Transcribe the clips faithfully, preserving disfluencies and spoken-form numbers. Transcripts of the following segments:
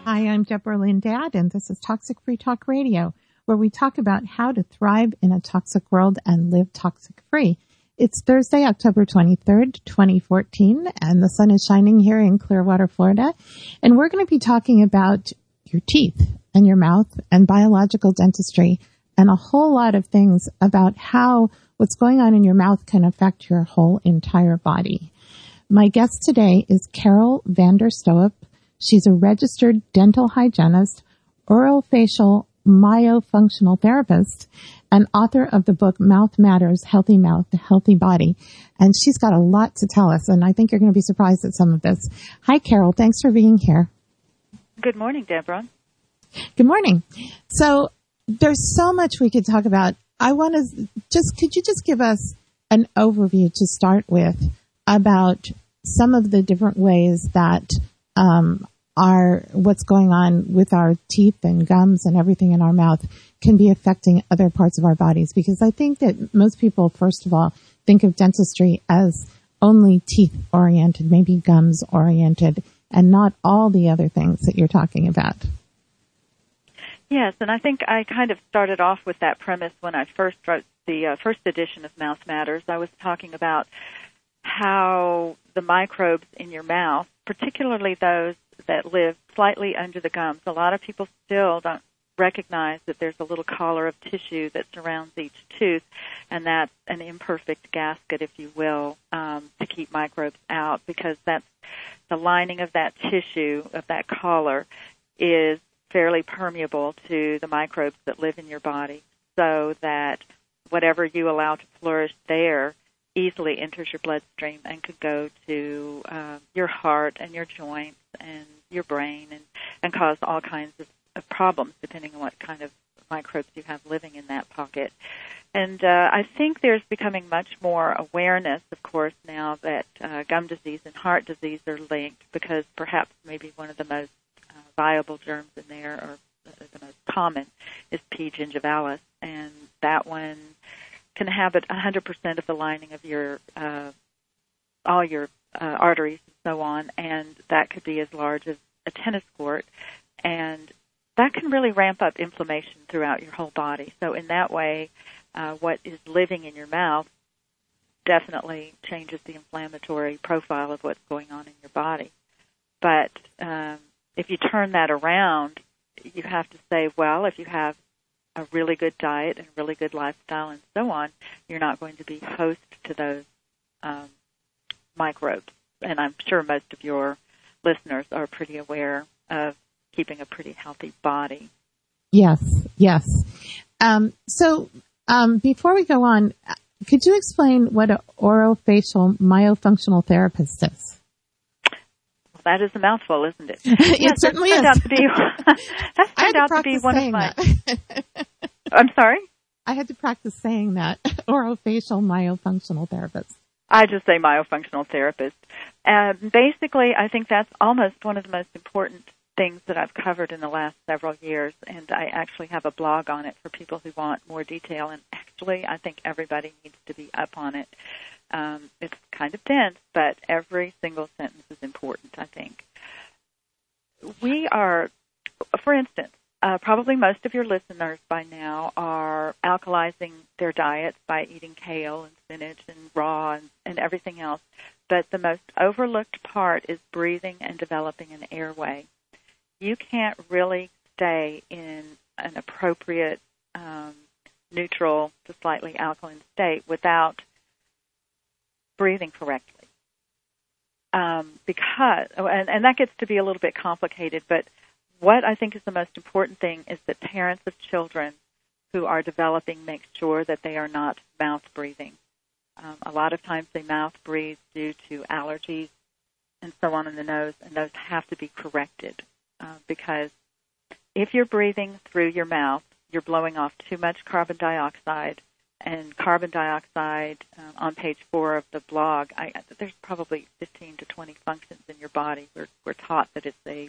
Hi, I'm Deborah Lynn Dad, and this is Toxic Free Talk Radio, where we talk about how to thrive in a toxic world and live toxic free. It's Thursday, October twenty-third, twenty fourteen, and the sun is shining here in Clearwater, Florida. And we're going to be talking about your teeth and your mouth and biological dentistry and a whole lot of things about how what's going on in your mouth can affect your whole entire body. My guest today is Carol Vanderstoep. She's a registered dental hygienist, orofacial myofunctional therapist, and author of the book Mouth Matters, Healthy Mouth, Healthy Body. And she's got a lot to tell us, and I think you're going to be surprised at some of this. Hi, Carol. Thanks for being here. Good morning, Deborah. Good morning. So there's so much we could talk about. I want to just, could you just give us an overview to start with about some of the different ways that um, our what's going on with our teeth and gums and everything in our mouth can be affecting other parts of our bodies? Because I think that most people, first of all, think of dentistry as only teeth-oriented, maybe gums-oriented, and not all the other things that you're talking about. Yes, and I think I kind of started off with that premise when I first wrote the uh, first edition of Mouth Matters. I was talking about how the microbes in your mouth, particularly those that live slightly under the gums, a lot of people still don't recognize that there's a little collar of tissue that surrounds each tooth, and that's an imperfect gasket, if you will, um, to keep microbes out, because that's the lining of that tissue, of that collar, is fairly permeable to the microbes that live in your body, so that whatever you allow to flourish there easily enters your bloodstream and could go to uh, your heart and your joints and your brain and, and cause all kinds of, of problems depending on what kind of microbes you have living in that pocket. And uh, I think there's becoming much more awareness, of course, now that uh, gum disease and heart disease are linked, because perhaps maybe one of the most uh, viable germs in there, or the, the most common, is P. gingivalis, and that one can inhabit one hundred percent of the lining of your, uh, all your uh, arteries and so on, and that could be as large as a tennis court, and that can really ramp up inflammation throughout your whole body. So in that way, uh, what is living in your mouth definitely changes the inflammatory profile of what's going on in your body. But um, if you turn that around, you have to say, well, if you have a really good diet and really good lifestyle and so on, you're not going to be host to those um, microbes. And I'm sure most of your listeners are pretty aware of keeping a pretty healthy body. Yes, yes. Um, so um, before we go on, could you explain what an orofacial myofunctional therapist is? Well, that is a mouthful, isn't it? It yes, certainly turned is. Out to be, that's turned out to be one of my... I'm sorry? I had to practice saying that. Orofacial myofunctional therapist. I just say myofunctional therapist. Uh, basically, I think that's almost one of the most important things that I've covered in the last several years, and I actually have a blog on it for people who want more detail, and actually I think everybody needs to be up on it. Um, it's kind of dense, but every single sentence is important, I think. We are, for instance, uh, probably most of your listeners by now are alkalizing their diets by eating kale and spinach and raw and, and everything else, but the most overlooked part is breathing and developing an airway. You can't really stay in an appropriate um, neutral to slightly alkaline state without breathing correctly. Um, because, and, and that gets to be a little bit complicated, but what I think is the most important thing is that parents of children who are developing make sure that they are not mouth breathing. Um, a lot of times they mouth breathe due to allergies and so on in the nose, and those have to be corrected. Uh, because if you're breathing through your mouth, you're blowing off too much carbon dioxide, and carbon dioxide, um, on page four of the blog, I, there's probably fifteen to twenty functions in your body. We're, we're taught that it's a,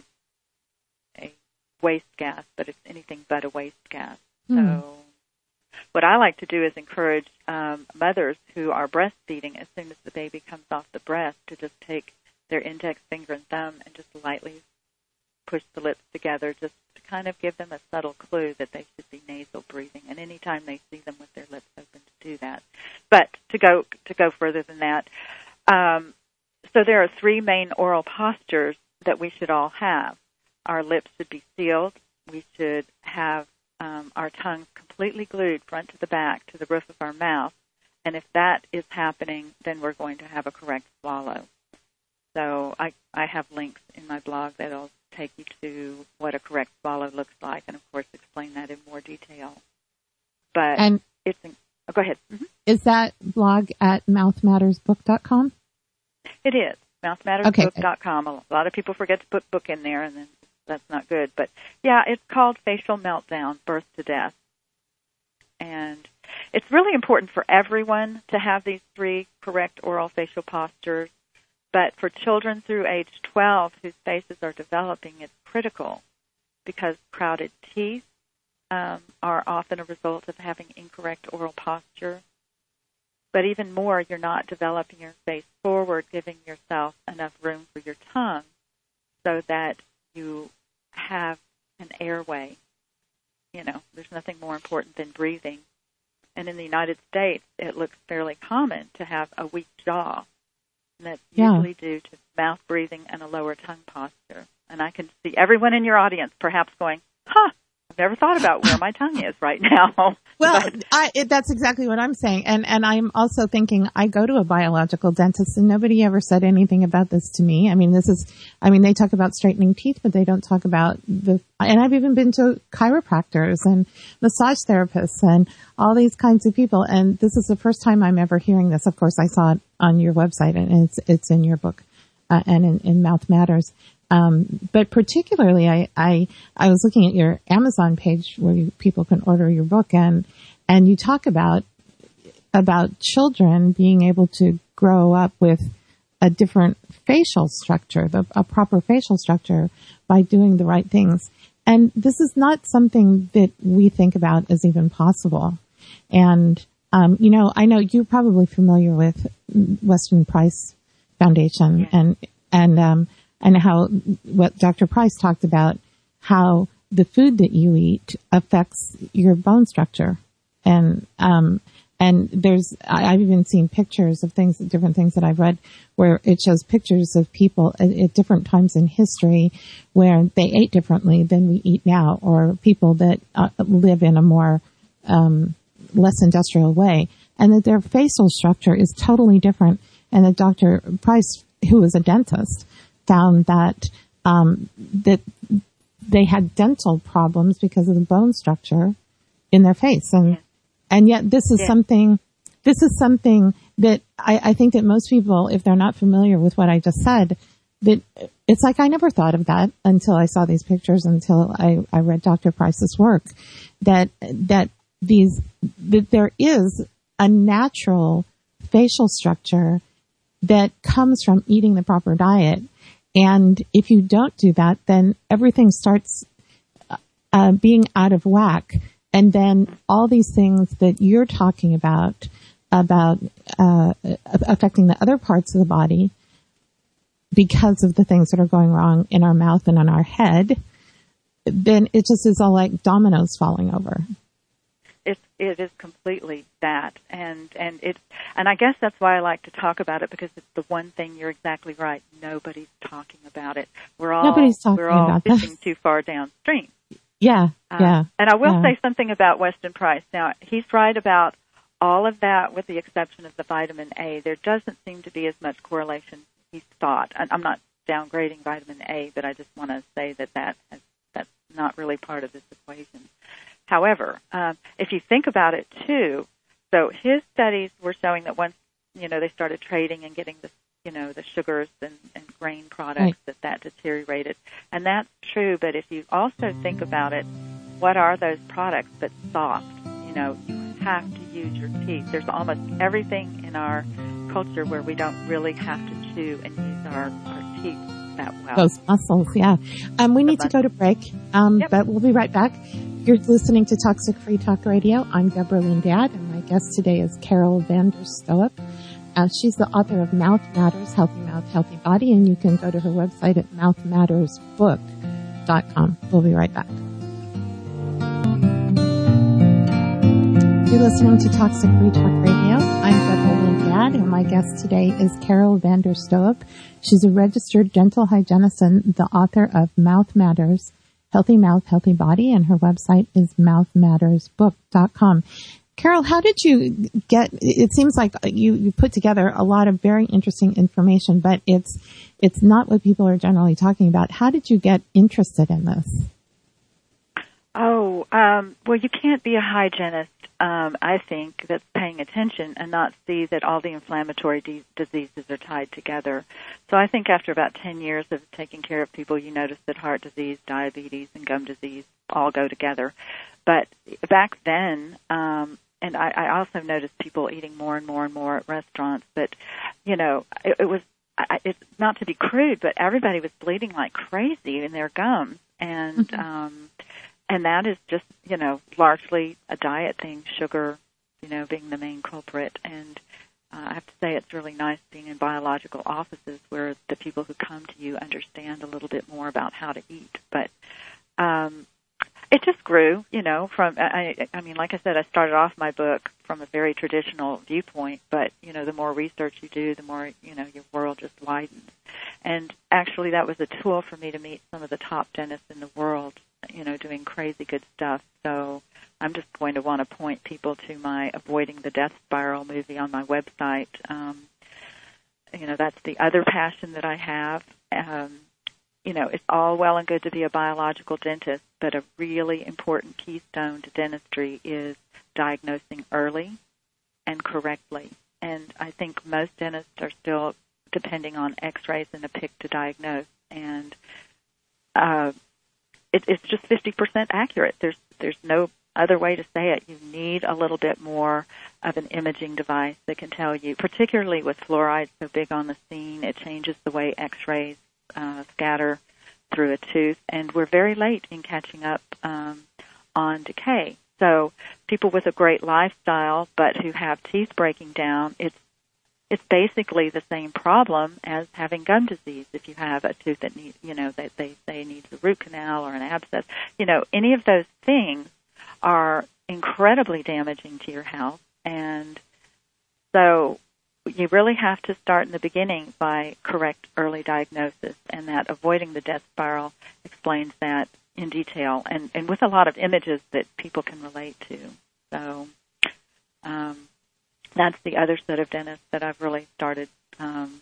a waste gas, but it's anything but a waste gas. Mm. So what I like to do is encourage um, mothers who are breastfeeding, as soon as the baby comes off the breast, to just take their index finger and thumb and just lightly push the lips together just to kind of give them a subtle clue that they should be nasal breathing. And anytime they see them with their lips open, to do that. But to go to go further than that, um, so there are three main oral postures that we should all have. Our lips should be sealed. We should have um, our tongues completely glued front to the back to the roof of our mouth. And if that is happening, then we're going to have a correct swallow. So I, I have links in my blog that will take you to what a correct swallow looks like, and, of course, explain that in more detail. But and it's oh, go ahead. Mm-hmm. Is that blog at mouth matters book dot com? It is, mouth matters book dot com. Okay. A lot of people forget to put book in there, and then that's not good. But, yeah, it's called Facial Meltdown, Birth to Death. And it's really important for everyone to have these three correct oral facial postures. But for children through age twelve whose faces are developing, it's critical because crowded teeth um, are often a result of having incorrect oral posture. But even more, you're not developing your face forward, giving yourself enough room for your tongue so that you have an airway. You know, there's nothing more important than breathing. And in the United States, it looks fairly common to have a weak jaw. And that's yeah. usually due to mouth breathing and a lower tongue posture. And I can see everyone in your audience perhaps going, huh, I've never thought about where my tongue is right now. Well, but, I, it, that's exactly what I'm saying. And, and I'm also thinking, I go to a biological dentist and nobody ever said anything about this to me. I mean, this is, I mean, they talk about straightening teeth, but they don't talk about the, and I've even been to chiropractors and massage therapists and all these kinds of people. And this is the first time I'm ever hearing this. Of course, I saw it on your website and it's, it's in your book, uh, and in, in Mouth Matters. Um, but particularly, I, I, I was looking at your Amazon page where you, people can order your book, and, and you talk about, about children being able to grow up with a different facial structure, the, a proper facial structure by doing the right things. And this is not something that we think about as even possible. And, um, you know, I know you're probably familiar with Weston Price Foundation yeah. and, and, um, and how what Doctor Price talked about, how the food that you eat affects your bone structure. And, um, and there's, I've even seen pictures of things, different things that I've read where it shows pictures of people at, at different times in history where they ate differently than we eat now, or people that uh, live in a more, um, less industrial way, and that their facial structure is totally different. And that Doctor Price, who was a dentist, found that um, that they had dental problems because of the bone structure in their face, and yeah. and yet this is yeah. something this is something that I, I think that most people, if they're not familiar with what I just said, that it's like I never thought of that until I saw these pictures, until I, I read Doctor Price's work, that that these that there is a natural facial structure that comes from eating the proper diet. And if you don't do that, then everything starts uh, being out of whack. And then all these things that you're talking about, about uh, affecting the other parts of the body because of the things that are going wrong in our mouth and on our head, then it just is all like dominoes falling over. It it is completely that, and and it and I guess that's why I like to talk about it, because it's the one thing. You're exactly right. Nobody's talking about it. We're all Nobody's talking we're all about fishing that. too far downstream. Yeah, um, yeah. And I will yeah. say something about Weston Price. Now, he's right about all of that, with the exception of the vitamin A. There doesn't seem to be as much correlation he's thought. And I'm not downgrading vitamin A, but I just want to say that, that has, that's not really part of this equation. However, um, if you think about it too, so his studies were showing that once, you know, they started trading and getting the, you know, the sugars and, and grain products, right. that that deteriorated. And that's true, but if you also think about it, what are those products but soft? You know, you have to use your teeth. There's almost everything in our culture where we don't really have to chew and use our, our teeth that well. Those muscles, yeah. Um, we need to go to break, um, yep. but we'll be right back. You're listening to Toxic Free Talk Radio. I'm Deborah Lindad, and my guest today is Carol Vanderstoep. Uh, she's the author of Mouth Matters, Healthy Mouth, Healthy Body, and you can go to her website at mouth matters book dot com. We'll be right back. You're listening to Toxic Free Talk Radio. I'm Deborah Lynn-Gadd, and my guest today is Carol van der Stoep. She's a registered dental hygienist and the author of Mouth Matters, Healthy Mouth, Healthy Body, and her website is mouth matters book dot com. Carol, how did you get, it seems like you, you put together a lot of very interesting information, but it's, it's not what people are generally talking about. How did you get interested in this? Oh, um, well, you can't be a hygienist, um, I think, that's paying attention and not see that all the inflammatory de- diseases are tied together. So I think after about ten years of taking care of people, you notice that heart disease, diabetes, and gum disease all go together. But back then, um, and I, I also noticed people eating more and more and more at restaurants, but, you know, it, it was, I, it's not to be crude, but everybody was bleeding like crazy in their gums. And, mm-hmm. um, And that is just, you know, largely a diet thing, sugar, you know, being the main culprit. And uh, I have to say it's really nice being in biological offices where the people who come to you understand a little bit more about how to eat. But um, it just grew, you know, from, I, I mean, like I said, I started off my book from a very traditional viewpoint, but, you know, the more research you do, the more, you know, your world just widens. And actually that was a tool for me to meet some of the top dentists in the world, you know, doing crazy good stuff. So I'm just going to want to point people to my Avoiding the Death Spiral movie on my website. Um, you know, that's the other passion that I have. Um, you know, it's all well and good to be a biological dentist, but a really important keystone to dentistry is diagnosing early and correctly. And I think most dentists are still depending on x-rays and a pick to diagnose. And uh, it, it's just fifty percent accurate. There's there's no other way to say it. You need a little bit more of an imaging device that can tell you, particularly with fluoride so big on the scene, it changes the way x-rays uh, scatter through a tooth. And we're very late in catching up um, on decay. So people with a great lifestyle but who have teeth breaking down, it's It's basically the same problem as having gum disease. If you have a tooth that needs, you know, that they say needs a root canal or an abscess, you know, any of those things are incredibly damaging to your health. And so you really have to start in the beginning by correct early diagnosis, and that Avoiding the Death Spiral explains that in detail and, and with a lot of images that people can relate to. So, um, that's the other set of dentists that I've really started um,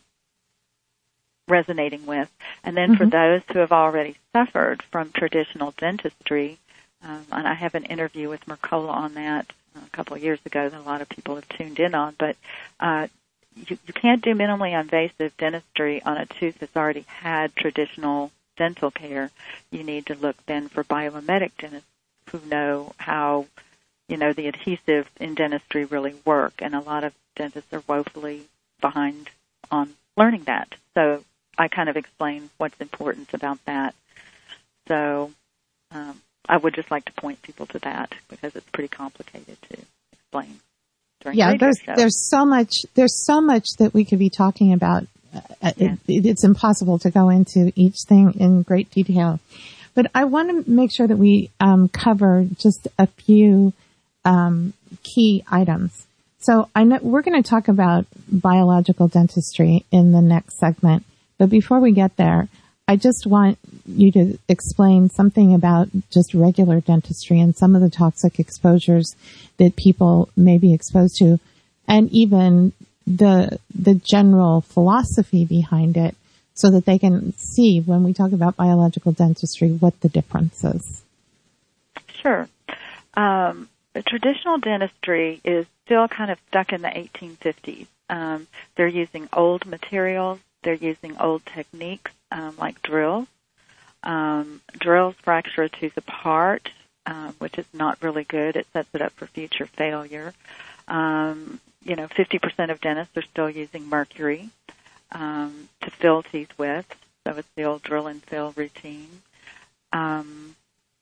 resonating with. And then mm-hmm. for those who have already suffered from traditional dentistry, um, and I have an interview with Mercola on that a couple of years ago that a lot of people have tuned in on, but uh, you, you can't do minimally invasive dentistry on a tooth that's already had traditional dental care. You need to look then for biomimetic dentists who know how you know, the adhesives in dentistry really work, and a lot of dentists are woefully behind on learning that. So I kind of explain what's important about that. So um, I would just like to point people to that because it's pretty complicated to explain. Yeah, there's show. there's so much there's so much that we could be talking about. Uh, yeah. it, it's impossible to go into each thing in great detail, but I want to make sure that we um, cover just a few Um, key items. So I know we're going to talk about biological dentistry in the next segment, but before we get there, I just want you to explain something about just regular dentistry and some of the toxic exposures that people may be exposed to, and even the the general philosophy behind it, so that they can see when we talk about biological dentistry what the difference is. Sure. Um, The traditional dentistry is still kind of stuck in the eighteen fifties. Um, they're using old materials. They're using old techniques um, like drills. Um, drills fracture a tooth apart, um, which is not really good. It sets it up for future failure. Um, you know, fifty percent of dentists are still using mercury um, to fill teeth with, so it's the old drill and fill routine. Um,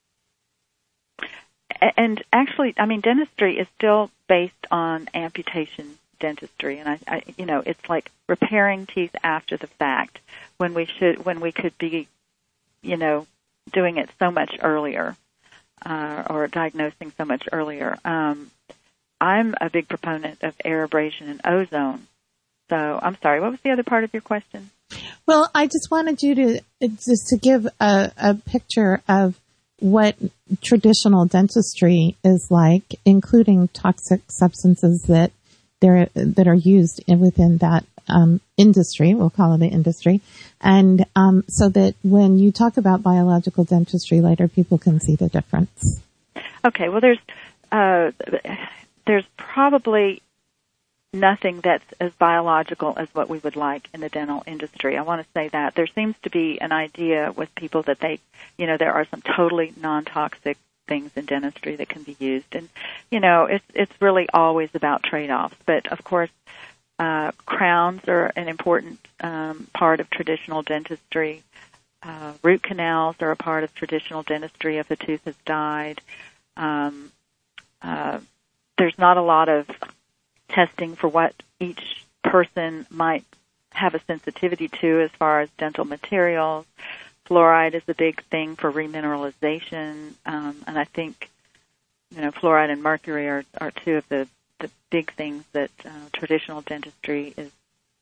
And actually, I mean, dentistry is still based on amputation dentistry, and I, I, you know, it's like repairing teeth after the fact when we should, when we could be, you know, doing it so much earlier, uh, or diagnosing so much earlier. Um, I'm a big proponent of air abrasion and ozone. So I'm sorry, what was the other part of your question? Well, I just wanted you to just to give a, a picture of what traditional dentistry is like, including toxic substances that there that are used in, within that um, industry. We'll call it the industry, and um, so that when you talk about biological dentistry later, people can see the difference. Okay. Well, there's uh, there's probably nothing that's as biological as what we would like in the dental industry. I want to say that. There seems to be an idea with people that they, you know, there are some totally non-toxic things in dentistry that can be used. And, you know, it's, it's really always about trade-offs. But, of course, uh, crowns are an important um, part of traditional dentistry. Uh, root canals are a part of traditional dentistry if a tooth has died. Um, uh, there's not a lot of testing for what each person might have a sensitivity to as far as dental materials. Fluoride is a big thing for remineralization, um, and I think, you know, fluoride and mercury are, are two of the, the big things that uh, traditional dentistry is,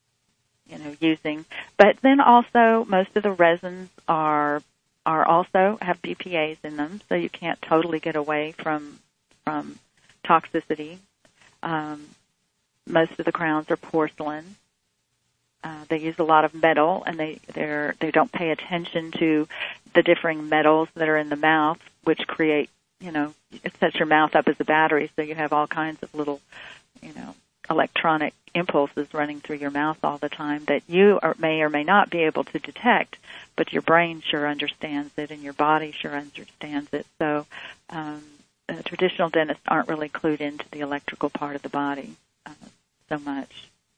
you know, using. But then also most of the resins are are also have B P As in them, so you can't totally get away from from toxicity. Um, Most of the crowns are porcelain. Uh, they use a lot of metal, and they they're, they don't pay attention to the differing metals that are in the mouth, which create, you know, it sets your mouth up as a battery, so you have all kinds of little, you know, electronic impulses running through your mouth all the time that you are, may or may not be able to detect, but your brain sure understands it, and your body sure understands it. So um, uh, traditional dentists aren't really clued into the electrical part of the body Uh, so much.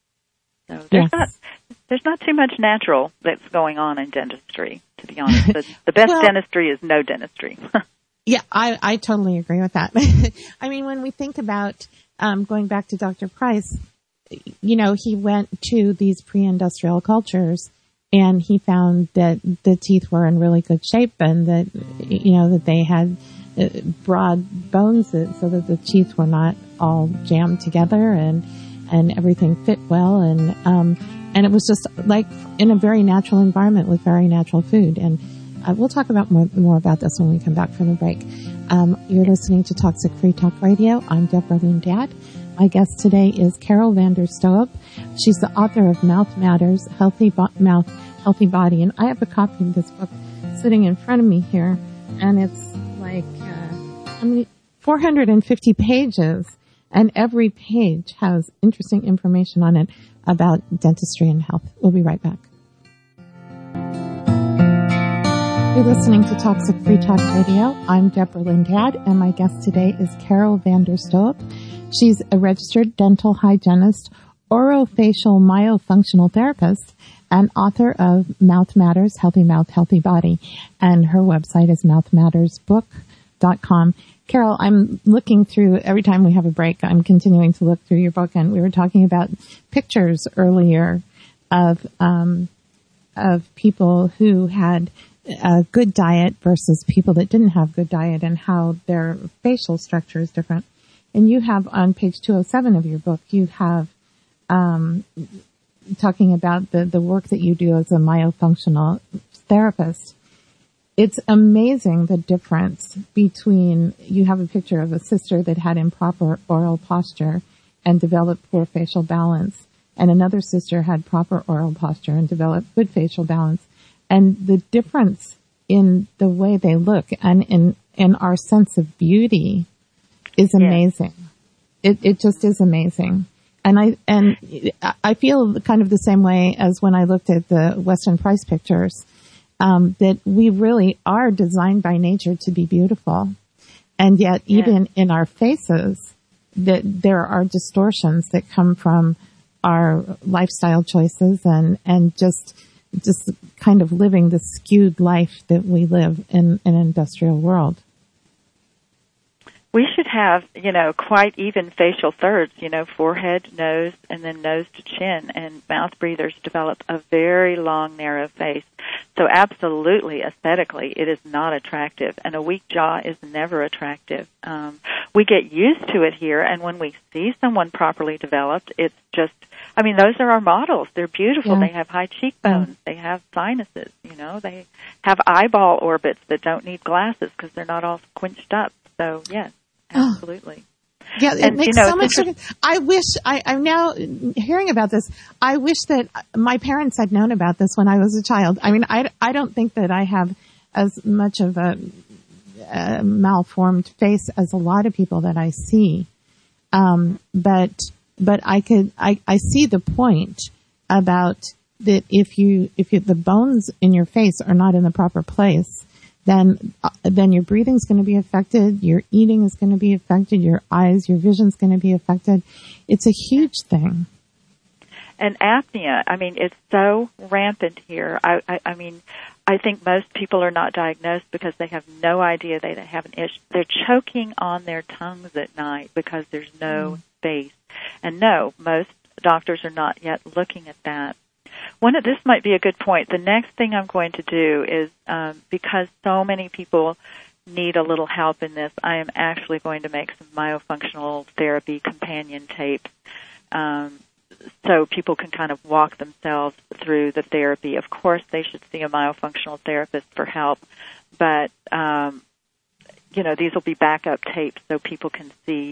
So there's yes. not there's not too much natural that's going on in dentistry, to be honest. The, the best well, dentistry is no dentistry. Yeah, I, I totally agree with that. I mean, when we think about um, going back to Doctor Price, you know, he went to these pre-industrial cultures and he found that the teeth were in really good shape and that, you know, that they had broad bones so that the teeth were not all jammed together and and everything fit well, and um, and it was just like in a very natural environment with very natural food. And uh, we'll talk about more, more about this when we come back from the break. Um, you're listening to Toxic Free Talk Radio. I'm Deborah Lynn Dad. My guest today is Carol Vanderstoep. She's the author of Mouth Matters, Healthy Bo- Mouth, Healthy Body. And I have a copy of this book sitting in front of me here, and it's like uh, I mean, four hundred fifty pages. And every page has interesting information on it about dentistry and health. We'll be right back. You're listening to Toxic Free Talk Radio. I'm Deborah Lynn Dad, and my guest today is Carol Vanderstoep. She's a registered dental hygienist, orofacial myofunctional therapist, and author of Mouth Matters, Healthy Mouth, Healthy Body. And her website is mouth matters book dot com. Carol, I'm looking through, every time we have a break, I'm continuing to look through your book, and we were talking about pictures earlier of um, of people who had a good diet versus people that didn't have good diet and how their facial structure is different. And you have on page two oh seven of your book, you have um, talking about the, the work that you do as a myofunctional therapist. It's amazing the difference between, you have a picture of a sister that had improper oral posture and developed poor facial balance, and another sister had proper oral posture and developed good facial balance. And the difference in the way they look and in, in our sense of beauty is amazing. Yeah. It, it just is amazing. And I, and I feel kind of the same way as when I looked at the Weston Price pictures. Um, that we really are designed by nature to be beautiful. And yet even yeah. in our faces, that there are distortions that come from our lifestyle choices and, and just, just kind of living the skewed life that we live in, in an industrial world. We should have, you know, quite even facial thirds, you know, forehead, nose, and then nose to chin. And mouth breathers develop a very long, narrow face. So absolutely, aesthetically, it is not attractive, and a weak jaw is never attractive. Um, we get used to it here, and when we see someone properly developed, it's just, I mean, those are our models. They're beautiful. Yeah. They have high cheekbones. They have sinuses, you know. They have eyeball orbits that don't need glasses because they're not all squinched up. So, yes, absolutely. Yeah, it and, makes you know, so much sense. I wish, I, I'm now hearing about this, I wish that my parents had known about this when I was a child. I mean, I, I don't think that I have as much of a, a malformed face as a lot of people that I see. Um, but, but I could, I, I see the point about that if you, if you, the bones in your face are not in the proper place, then uh, then your breathing's going to be affected, your eating is going to be affected, your eyes, your vision's going to be affected. It's a huge thing. And apnea, I mean, it's so rampant here. I, I, I mean, I think most people are not diagnosed because they have no idea they have an issue. They're choking on their tongues at night because there's no mm. space. And no, most doctors are not yet looking at that. One of, this might be a good point. The next thing I'm going to do is, um, because so many people need a little help in this, I am actually going to make some myofunctional therapy companion tapes, um, so people can kind of walk themselves through the therapy. Of course, they should see a myofunctional therapist for help, but, um, you know, these will be backup tapes so people can see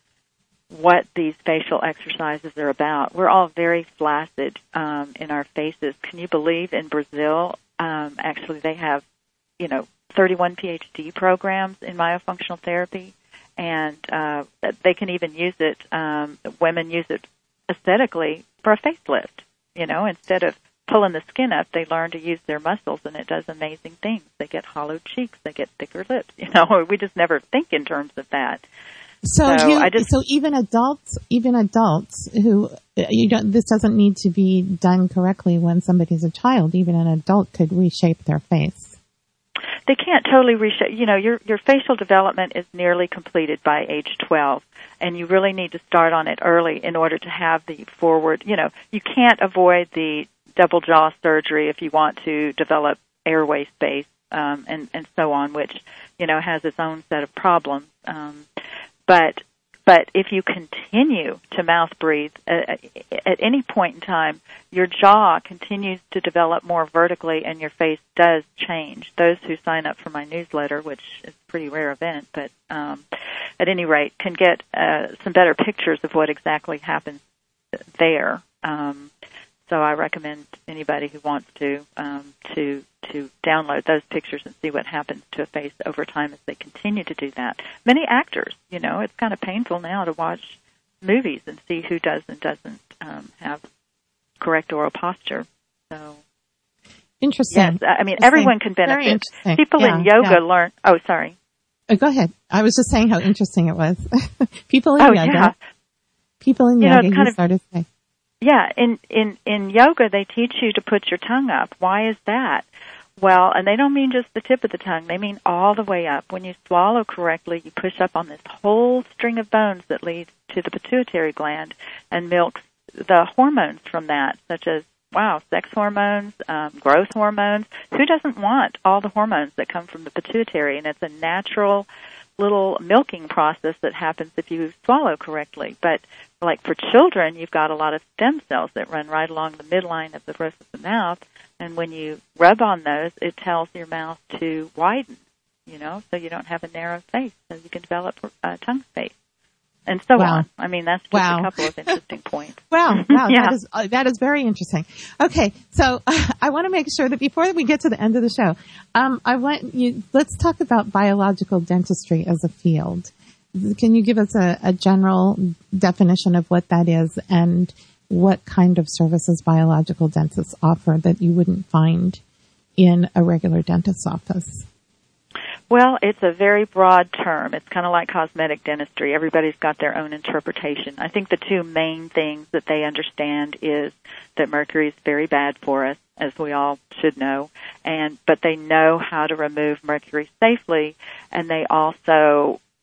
what these facial exercises are about. We're all very flaccid um, in our faces. Can you believe in Brazil, um, actually they have, you know, thirty-one P H D programs in myofunctional therapy, and uh, they can even use it, um, women use it aesthetically for a facelift. You know, instead of pulling the skin up, they learn to use their muscles, and it does amazing things. They get hollow cheeks, they get thicker lips. You know, we just never think in terms of that. So, so, you, I just, so even adults, even adults who you don't, this doesn't need to be done correctly when somebody's a child. Even an adult could reshape their face. They can't totally reshape. You know, your your facial development is nearly completed by age twelve, and you really need to start on it early in order to have the forward. You know, you can't avoid the double jaw surgery if you want to develop airway space um, and and so on, which you know has its own set of problems. Um, But but if you continue to mouth breathe uh, at any point in time, your jaw continues to develop more vertically, and your face does change. Those who sign up for my newsletter, which is a pretty rare event, but um, at any rate, can get uh, some better pictures of what exactly happens there. Um, so I recommend anybody who wants to um, to to download those pictures and see what happens to a face over time as they continue to do that. Many actors, you know, it's kind of painful now to watch movies and see who does and doesn't um, have correct oral posture. So, interesting. Yes, I mean everyone can benefit. People yeah, in yoga yeah. learn. Oh, sorry. Oh, go ahead. I was just saying how interesting it was. People in oh, yoga. Yeah. People in you yoga. Know, You kind of, started to say. Yeah, in, in, in yoga, they teach you to put your tongue up. Why is that? Well, and they don't mean just the tip of the tongue. They mean all the way up. When you swallow correctly, you push up on this whole string of bones that leads to the pituitary gland and milks the hormones from that, such as, wow, sex hormones, um, growth hormones. Who doesn't want all the hormones that come from the pituitary? And it's a natural little milking process that happens if you swallow correctly. But like for children, you've got a lot of stem cells that run right along the midline of the roof of the mouth, and when you rub on those, it tells your mouth to widen, you know, so you don't have a narrow face, so you can develop uh, tongue space, and so wow. on. I mean, that's just wow. a couple of interesting points. Wow, wow, yeah. that is uh, that is very interesting. Okay, so uh, I want to make sure that before we get to the end of the show, um, I want you. Let's talk about biological dentistry as a field. Can you give us a, a general definition of what that is and what kind of services biological dentists offer that you wouldn't find in a regular dentist's office? Well, it's a very broad term. It's kind of like cosmetic dentistry. Everybody's got their own interpretation. I think the two main things that they understand is that mercury is very bad for us, as we all should know, and but they know how to remove mercury safely, and they also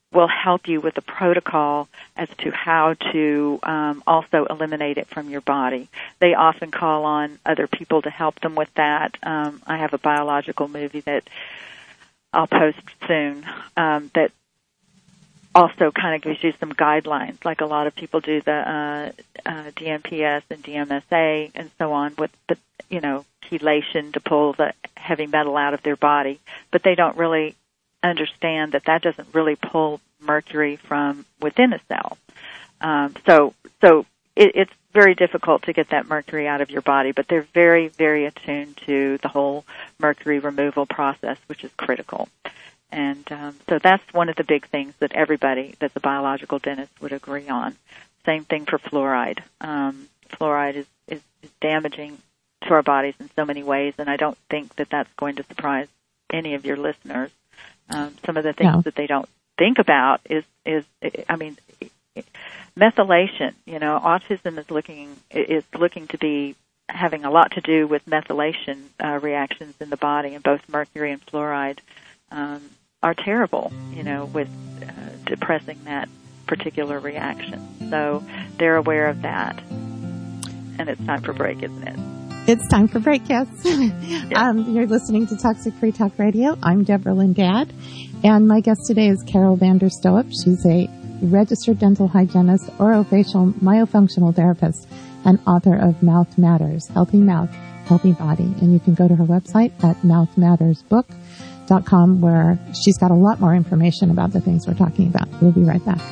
will help you with a protocol as to how to um, also eliminate it from your body. They often call on other people to help them with that. Um, I have a biological movie that I'll post soon um, that also kind of gives you some guidelines, like a lot of people do the uh, uh, D M P S and D M S A and so on with the, you know, chelation to pull the heavy metal out of their body, but they don't really understand that that doesn't really pull mercury from within a cell. Um, so, so it, it's very difficult to get that mercury out of your body, but they're very, very attuned to the whole mercury removal process, which is critical. And um, so that's one of the big things that everybody that's a biological dentist would agree on. Same thing for fluoride. Um, fluoride is, is, is damaging to our bodies in so many ways, and I don't think that that's going to surprise any of your listeners. Um, some of the things no. that they don't think about is, is I mean, methylation. You know, autism is looking is looking to be having a lot to do with methylation uh, reactions in the body, and both mercury and fluoride um, are terrible, you know, with uh, depressing that particular reaction. So they're aware of that. And it's time for break, isn't it? It's time for break, yes. Yeah. um, you're listening to Toxic Free Talk Radio. I'm Deborah Lynn Gadd, and my guest today is Carol Vander Stoep. She's a registered dental hygienist, orofacial myofunctional therapist, and author of Mouth Matters, Healthy Mouth, Healthy Body. And you can go to her website at mouth matters book dot com, where she's got a lot more information about the things we're talking about. We'll be right back.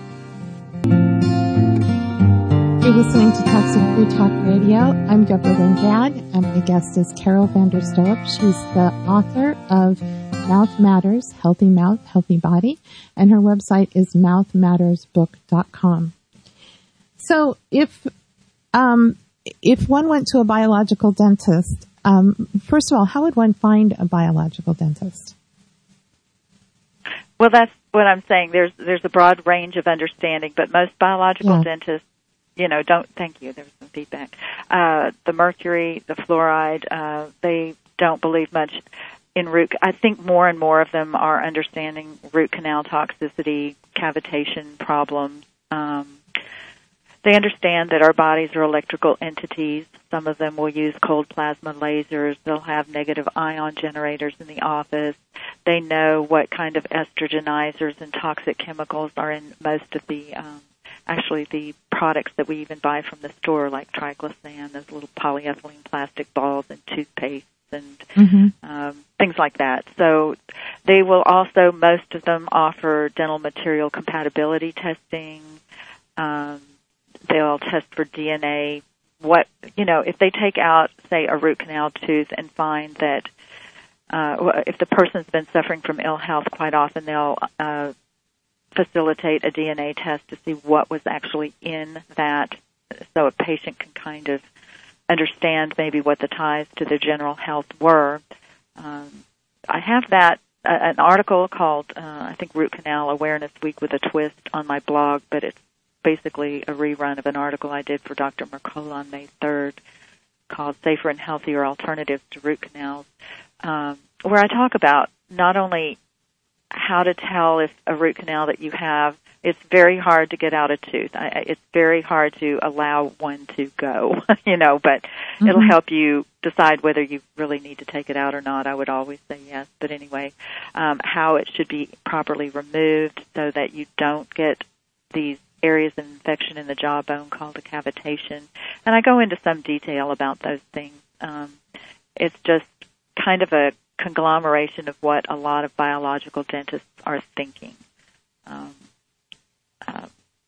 You're listening to Toxic Free Talk Radio. I'm Deborah Lynn Gadd, and my guest is Carol Vander Stoep. She's the author of Mouth Matters, Healthy Mouth, Healthy Body, and her website is mouth matters book dot com. So if um, if one went to a biological dentist, um, first of all, how would one find a biological dentist? Well, that's what I'm saying. There's there's a broad range of understanding, but most biological Yeah. dentists, you know, don't, thank you, there was some feedback. Uh, the mercury, the fluoride, uh, they don't believe much in root. I think more and more of them are understanding root canal toxicity, cavitation problems. Um, they understand that our bodies are electrical entities. Some of them will use cold plasma lasers. They'll have negative ion generators in the office. They know what kind of estrogenizers and toxic chemicals are in most of the um, actually the products that we even buy from the store, like triclosan, those little polyethylene plastic balls, and toothpaste, and mm-hmm. um, things like that. So they will also, most of them offer dental material compatibility testing. Um, they'll test for D N A. What, you know, if they take out, say, a root canal tooth and find that uh, if the person's been suffering from ill health, quite often they'll uh, facilitate a D N A test to see what was actually in that, so a patient can kind of understand maybe what the ties to their general health were. Um, I have that, uh, an article called, uh, I think, Root Canal Awareness Week with a Twist on my blog, but it's basically a rerun of an article I did for Doctor Mercola on May third called Safer and Healthier Alternatives to Root Canals, um, where I talk about not only how to tell if a root canal that you have, it's very hard to get out a tooth. I, it's very hard to allow one to go, you know, but mm-hmm. it'll help you decide whether you really need to take it out or not. I would always say yes. But anyway, um, how it should be properly removed so that you don't get these areas of infection in the jawbone called a cavitation. And I go into some detail about those things. Um, it's just kind of a conglomeration of what a lot of biological dentists are thinking. Um, uh,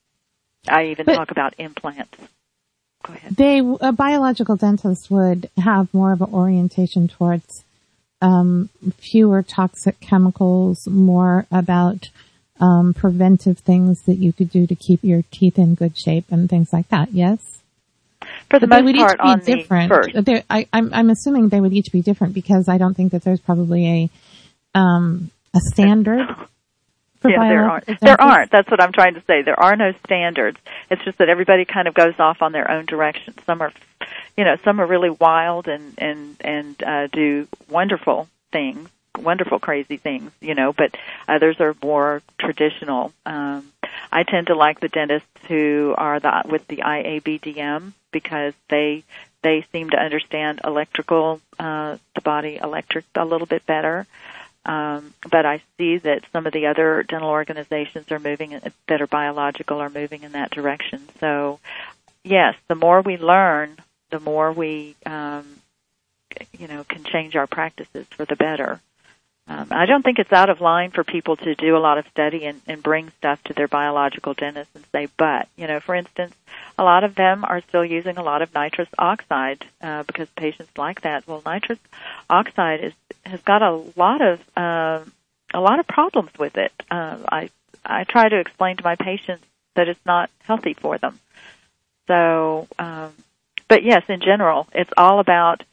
I even but talk about implants. Go ahead. They, a biological dentist would have more of an orientation towards um, fewer toxic chemicals, more about um, preventive things that you could do to keep your teeth in good shape and things like that. Yes. For the but most part, on different. the first. I, I'm, I'm assuming they would each be different because I don't think that there's probably a um, a standard. For yeah, there aren't. There aren't. That's what I'm trying to say. There are no standards. It's just that everybody kind of goes off on their own direction. Some are, you know, some are really wild and and and uh, do wonderful things, wonderful, crazy things, you know, but others are more traditional. Um, I tend to like the dentists who are the, with the I A B D M because they they seem to understand electrical, uh, the body electric a little bit better. Um, but I see that some of the other dental organizations are moving, that are biological, are moving in that direction. So, yes, the more we learn, the more we, um, you know, can change our practices for the better. Um, I don't think it's out of line for people to do a lot of study and, and bring stuff to their biological dentist and say, but, you know, for instance, a lot of them are still using a lot of nitrous oxide uh, because patients like that. Well, nitrous oxide is has got a lot of uh, a lot of problems with it. Uh, I I try to explain to my patients that it's not healthy for them. So, um, but yes, in general, it's all about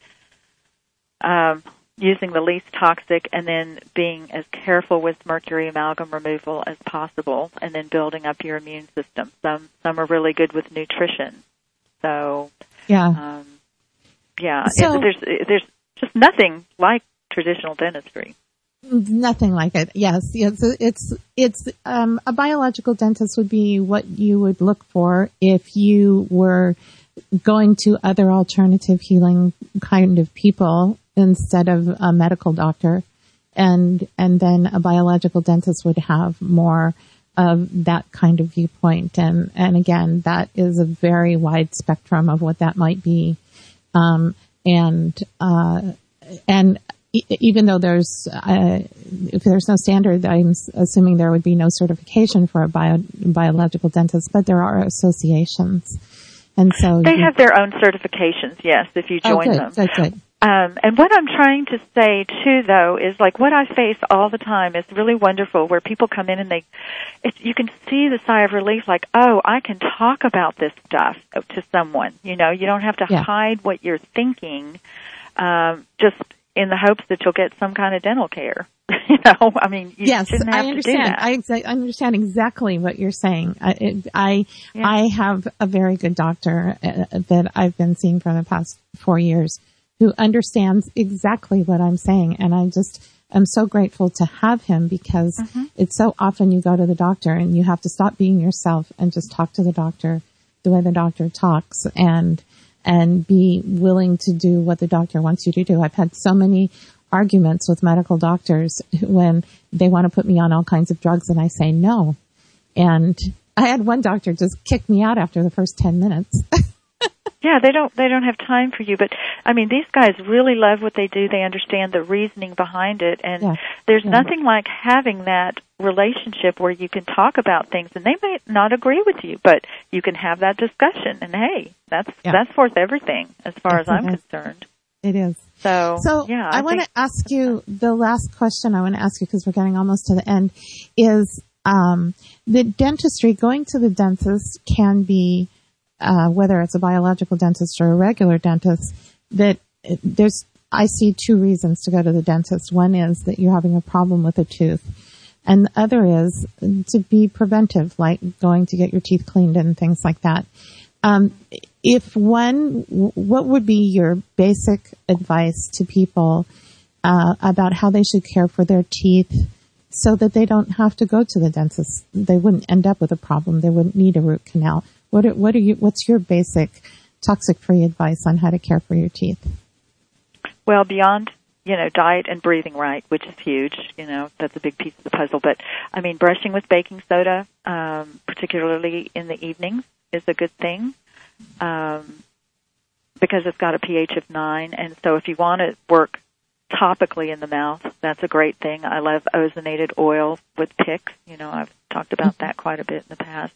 um, using the least toxic and then being as careful with mercury amalgam removal as possible, and then building up your immune system. Some some are really good with nutrition. So, yeah, um, yeah, so, it, there's there's just nothing like traditional dentistry. Nothing like it. Yes, yes. It's it's um, a biological dentist would be what you would look for if you were going to other alternative healing kind of people instead of a medical doctor, and and then a biological dentist would have more of that kind of viewpoint. And and again, that is a very wide spectrum of what that might be. Um, and uh, and even though there's, uh, if there's no standard, I'm assuming there would be no certification for a bio, biological dentist, but there are associations. And so they you, have their own certifications, yes, if you join oh, good, them. Good, good. Um, and what I'm trying to say, too, though, is like what I face all the time is really wonderful, where people come in and they, it, you can see the sigh of relief, like, oh, I can talk about this stuff to someone. You know, you don't have to yeah. hide what you're thinking, um, just in the hopes that you'll get some kind of dental care. You know, I mean, you yes, shouldn't have I understand. to do that. I, exa- I understand exactly what you're saying. I, it, I, yeah. I have a very good doctor uh, that I've been seeing for the past four years who understands exactly what I'm saying. And I just am so grateful to have him because mm-hmm. it's so often you go to the doctor and you have to stop being yourself and just talk to the doctor the way the doctor talks and and be willing to do what the doctor wants you to do. I've had so many arguments with medical doctors when they want to put me on all kinds of drugs and I say no. And I had one doctor just kick me out after the first ten minutes. Yeah, they don't they don't have time for you, but I mean these guys really love what they do. They understand the reasoning behind it, and yeah. there's yeah. nothing like having that relationship where you can talk about things and they may not agree with you, but you can have that discussion, and hey, that's yeah. that's worth everything as far yes, as I'm is. concerned. It is. So, so yeah, I, I want to ask you the last question I want to ask you because we're getting almost to the end is um, the dentistry, going to the dentist can be Uh, whether it's a biological dentist or a regular dentist, that there's, I see two reasons to go to the dentist. One is that you're having a problem with a tooth. And the other is to be preventive, like going to get your teeth cleaned and things like that. Um, if one, what would be your basic advice to people, uh, about how they should care for their teeth so that they don't have to go to the dentist? They wouldn't end up with a problem. They wouldn't need a root canal. What are, what are you, what's your basic toxic-free advice on how to care for your teeth? Well, beyond, you know, diet and breathing right, which is huge, you know, that's a big piece of the puzzle. But, I mean, brushing with baking soda, um, particularly in the evenings, is a good thing um, because it's got a pH of nine. And so if you want to work topically in the mouth, that's a great thing. I love ozonated oil with Picks. You know, I've talked about that quite a bit in the past.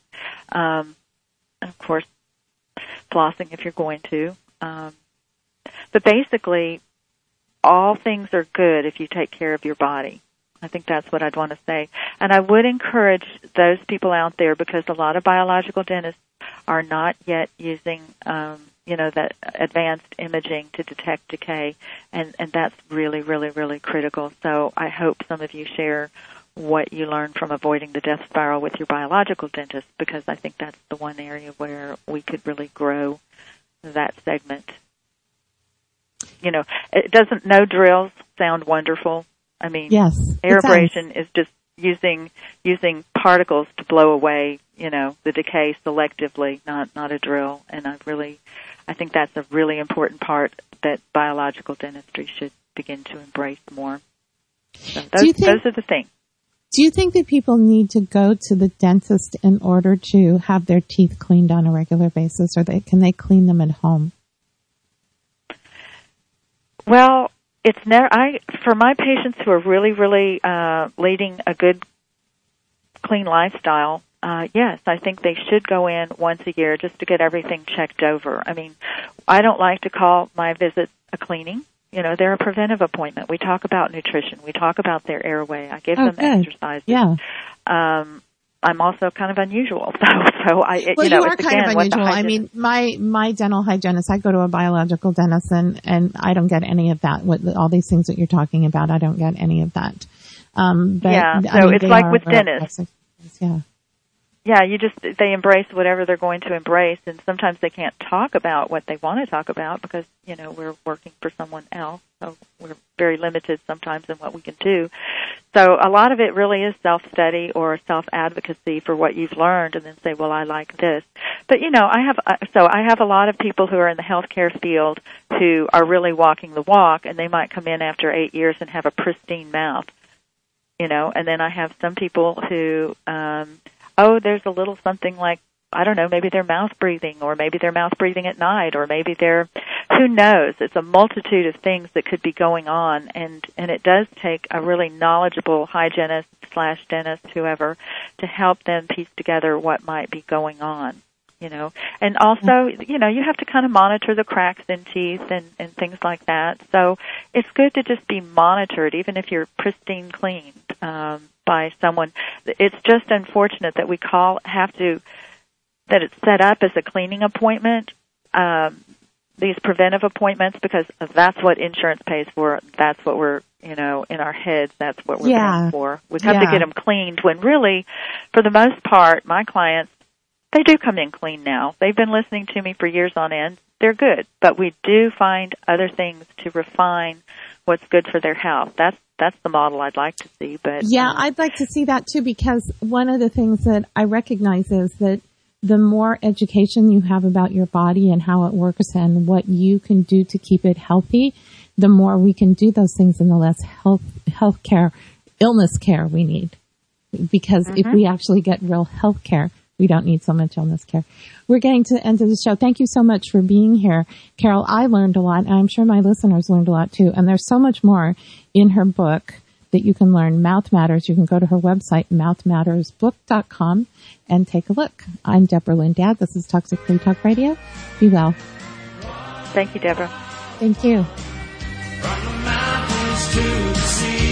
Um Of course, flossing if you're going to. Um, but basically, all things are good if you take care of your body. I think that's what I'd want to say. And I would encourage those people out there, because a lot of biological dentists are not yet using, um, you know, that advanced imaging to detect decay. And, and that's really, really, really critical. So I hope some of you share what you learn from avoiding the death spiral with your biological dentist, because I think that's the one area where we could really grow that segment. You know, it doesn't, no drills sound wonderful. I mean, yes, air abrasion is just using using particles to blow away, you know, the decay selectively, not not a drill. And I really, I think that's a really important part that biological dentistry should begin to embrace more. So those, Do you think, those are the things. Do you think that people need to go to the dentist in order to have their teeth cleaned on a regular basis, or they, can they clean them at home? Well, it's never. I for my patients who are really, really uh, leading a good, clean lifestyle. Uh, yes, I think they should go in once a year just to get everything checked over. I mean, I don't like to call my visit a cleaning. You know, they're a preventive appointment. We talk about nutrition. We talk about their airway. I give oh, them good. exercises. Yeah. Um, I'm also kind of unusual, so so I. It, well, you know, you are it's kind again, of unusual. I mean, my my dental hygienist. I go to a biological dentist, and and I don't get any of that. What all these things that you're talking about, I don't get any of that. Um, but, yeah. So I mean, it's like with dentists. Yeah. Yeah, you just, they embrace whatever they're going to embrace, and sometimes they can't talk about what they want to talk about because, you know, we're working for someone else, so we're very limited sometimes in what we can do. So a lot of it really is self-study or self-advocacy for what you've learned, and then say, well, I like this. But, you know, I have, so I have a lot of people who are in the healthcare field who are really walking the walk, and they might come in after eight years and have a pristine mouth, you know, and then I have some people who, um, oh, there's a little something like, I don't know, maybe they're mouth breathing, or maybe they're mouth breathing at night, or maybe they're, who knows? It's a multitude of things that could be going on, and, and it does take a really knowledgeable hygienist slash dentist, whoever, to help them piece together what might be going on, you know. And also, you know, you have to kind of monitor the cracks in teeth and, and things like that. So it's good to just be monitored, even if you're pristine clean, um, by someone. It's just unfortunate that we call have to that it's set up as a cleaning appointment, um, these preventive appointments, because that's what insurance pays for. That's what we're, you know, in our heads. That's what we're yeah. paying for. We have yeah. to get them cleaned. When really, for the most part, my clients, they do come in clean now. They've been listening to me for years on end. They're good, but we do find other things to refine what's good for their health. That's That's the model I'd like to see. But yeah, um, I'd like to see that too, because one of the things that I recognize is that the more education you have about your body and how it works and what you can do to keep it healthy, the more we can do those things and the less health, health care, illness care we need. Because mm-hmm. if we actually get real health care, we don't need so much illness care. We're getting to the end of the show. Thank you so much for being here. Carol, I learned a lot, and I'm sure my listeners learned a lot too. And there's so much more in her book that you can learn. Mouth Matters. You can go to her website, mouth matters book dot com, and take a look. I'm Deborah Lynn Dowd. This is Toxic Free Talk Radio. Be well. Thank you, Deborah. Thank you. From the mountains to the sea.